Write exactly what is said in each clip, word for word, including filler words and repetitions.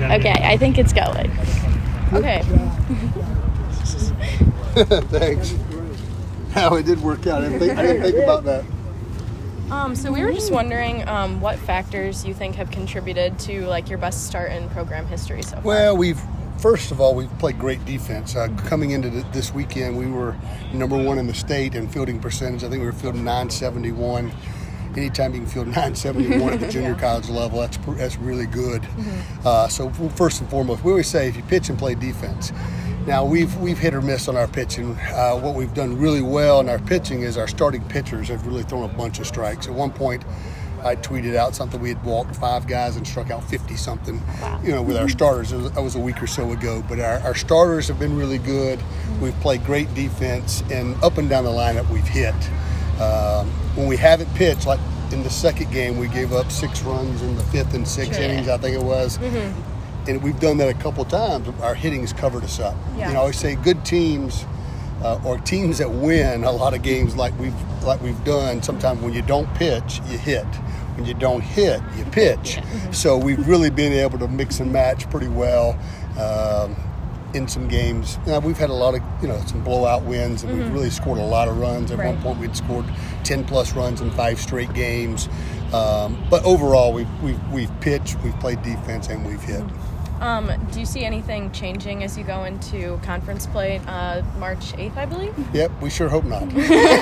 Okay, I think it's going. Okay. Thanks. How it did work out. I didn't think, I didn't think about that. Um, so we were just wondering um, what factors you think have contributed to like your best start in program history so far. Well, we've first of all we've played great defense. Uh, coming into the, this weekend, we were number one in the state in fielding percentage. I think we were fielding nine seventy-one. Anytime you can field nine seventy-one at the junior college level, that's that's really good. Mm-hmm. Uh, so first and foremost, we always say if you pitch and play defense. Now, we've we've hit or miss on our pitching. Uh, what we've done really well in our pitching is our starting pitchers have really thrown a bunch of strikes. At one point, I tweeted out something. We had walked five guys and struck out fifty-something, wow. you know, with our starters. It was, that was a week or so ago. But our, our starters have been really good. Mm-hmm. We've played great defense, and up and down the lineup we've hit. Um, when we haven't pitched, like in the second game, we gave up six runs in the fifth and sixth sure. innings, I think it was. Mm-hmm. And we've done that a couple times. Our hitting's covered us up. Yeah. You know, I always say good teams uh, or teams that win a lot of games like we've like we've done. Sometimes when you don't pitch, you hit. When you don't hit, you pitch. Yeah. Mm-hmm. So we've really been able to mix and match pretty well um, in some games. Now, we've had a lot of, you know, some blowout wins, and mm-hmm. we've really scored a lot of runs. At right. one point, we'd scored ten plus runs in five straight games. Um, but overall, we've we've we've pitched, we've played defense, and we've hit. Um, do you see anything changing as you go into conference play uh, March eighth, I believe? Yep, we sure hope not.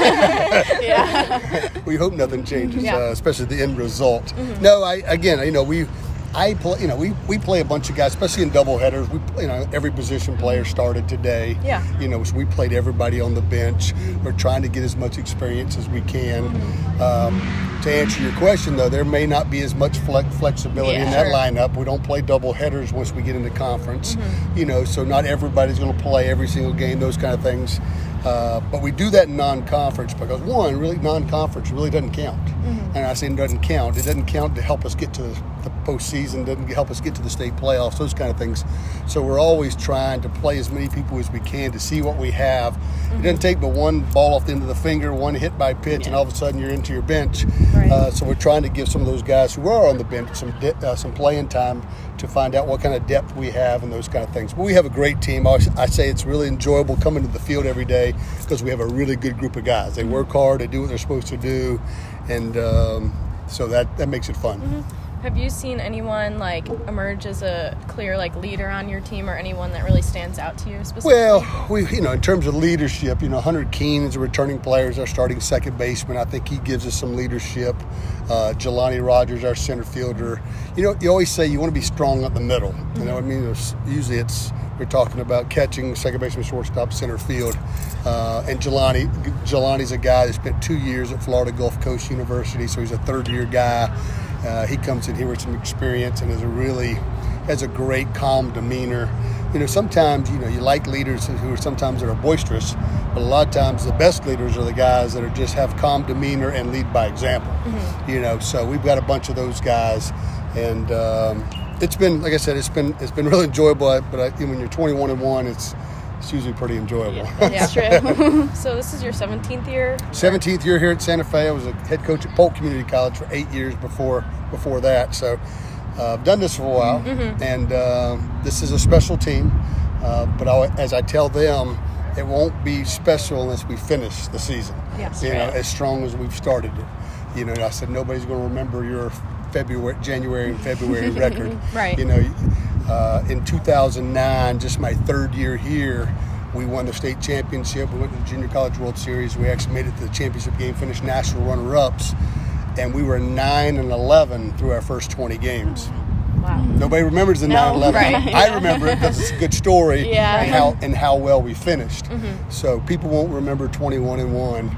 yeah. We hope nothing changes, yeah. uh, especially the end result. Mm-hmm. No, I again, you know, we, I play, you know, we, we play a bunch of guys, especially in doubleheaders. We, you know, every position player started today. Yeah. You know, so we played everybody on the bench. We're trying to get as much experience as we can. Mm-hmm. Um, to answer your question, though, there may not be as much flex- flexibility yeah, in that sure. lineup. We don't play double headers once we get into conference. Mm-hmm. You know, so not everybody's going to play every single game, those kind of things. Uh, but we do that in non-conference because, one, really non-conference really doesn't count. Mm-hmm. And I say it doesn't count. It doesn't count to help us get to the postseason, doesn't help us get to the state playoffs, those kind of things. So we're always trying to play as many people as we can to see what we have. Mm-hmm. It doesn't take but one ball off the end of the finger, one hit by pitch, yeah. and all of a sudden you're into your bench. Right. Uh, so we're trying to give some of those guys who are on the bench some de- uh, some playing time to find out what kind of depth we have and those kind of things. But we have a great team. I, I say it's really enjoyable coming to the field every day because we have a really good group of guys. They work hard, they do what they're supposed to do, and um, so that, that makes it fun. Mm-hmm. Have you seen anyone like emerge as a clear like leader on your team, or anyone that really stands out to you specifically? Well, we you know in terms of leadership, you know Hunter Keene is a returning player, is our starting second baseman. I think he gives us some leadership. Uh, Jelani Rogers, our center fielder. You know, you always say you want to be strong up the middle. You know, what I mean, it's, usually it's we're talking about catching, second baseman, shortstop, center field. Uh, and Jelani, Jelani's a guy that spent two years at Florida Gulf Coast University, so he's a third-year guy. Uh, he comes in here with some experience and is a really has a great, calm demeanor. You know, sometimes, you know, you like leaders who are sometimes that are boisterous, but a lot of times the best leaders are the guys that are just have calm demeanor and lead by example. Mm-hmm. You know, so we've got a bunch of those guys, and um, it's been, like I said, it's been it's been really enjoyable. But I, when you're twenty-one and one, it's it's usually pretty enjoyable. Yeah, that's true. So this is your seventeenth year? seventeenth year here at Santa Fe. I was a head coach at Polk Community College for eight years before before that. So uh, I've done this for a while, mm-hmm. and uh, this is a special team. Uh, but I, as I tell them, it won't be special unless we finish the season. Yes, you right. know, as strong as we've started it. You know, I said nobody's going to remember your February, January, and February record. Right. You know. Uh, in two thousand nine, just my third year here, we won the state championship. We went to the Junior College World Series. We actually made it to the championship game, finished national runner-ups, and we were nine and eleven through our first twenty games. Wow. Nobody remembers the no, nine eleven. Right. I remember it because it's a good story yeah. and how and how well we finished. Mm-hmm. So people won't remember twenty-one and one.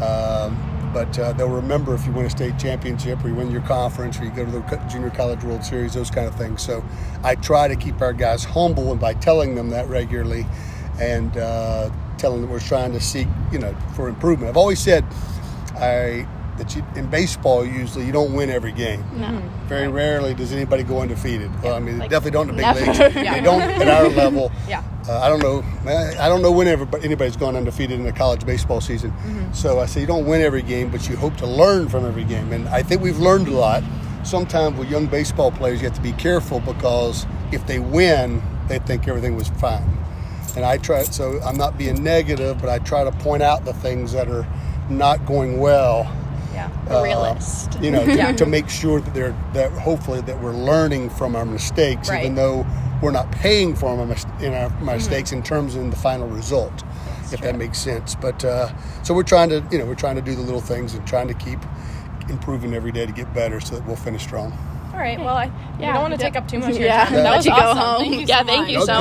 Um, But uh, they'll remember if you win a state championship or you win your conference or you go to the Junior College World Series, those kind of things. So I try to keep our guys humble, and by telling them that regularly and uh, telling them we're trying to seek, you know, for improvement. I've always said I that you, in baseball, usually you don't win every game. No. Very right. rarely does anybody go undefeated. Well, I mean, Like, they definitely don't in the big never. leagues. Yeah. They don't at our level. Yeah. Uh, I don't know. I don't know when anybody's gone undefeated in a college baseball season. Mm-hmm. So I say you don't win every game, but you hope to learn from every game. And I think we've learned a lot. sometimes with young baseball players, you have to be careful because if they win, they think everything was fine. And I try, so I'm not being negative, but I try to point out the things that are not going well. Yeah, a uh, realist. You know, to, Yeah. to make sure that they're that hopefully that we're learning from our mistakes, Right. even though we're not paying for them in our mistakes in terms of the final result, if true. that makes sense. But uh, so we're trying to, you know, we're trying to do the little things and trying to keep improving every day to get better, so that we'll finish strong. All right. Well, I we Yeah. don't want to take up too much of your Yeah. time. Let That was you go awesome. home. Thank you Yeah, so thank much. you so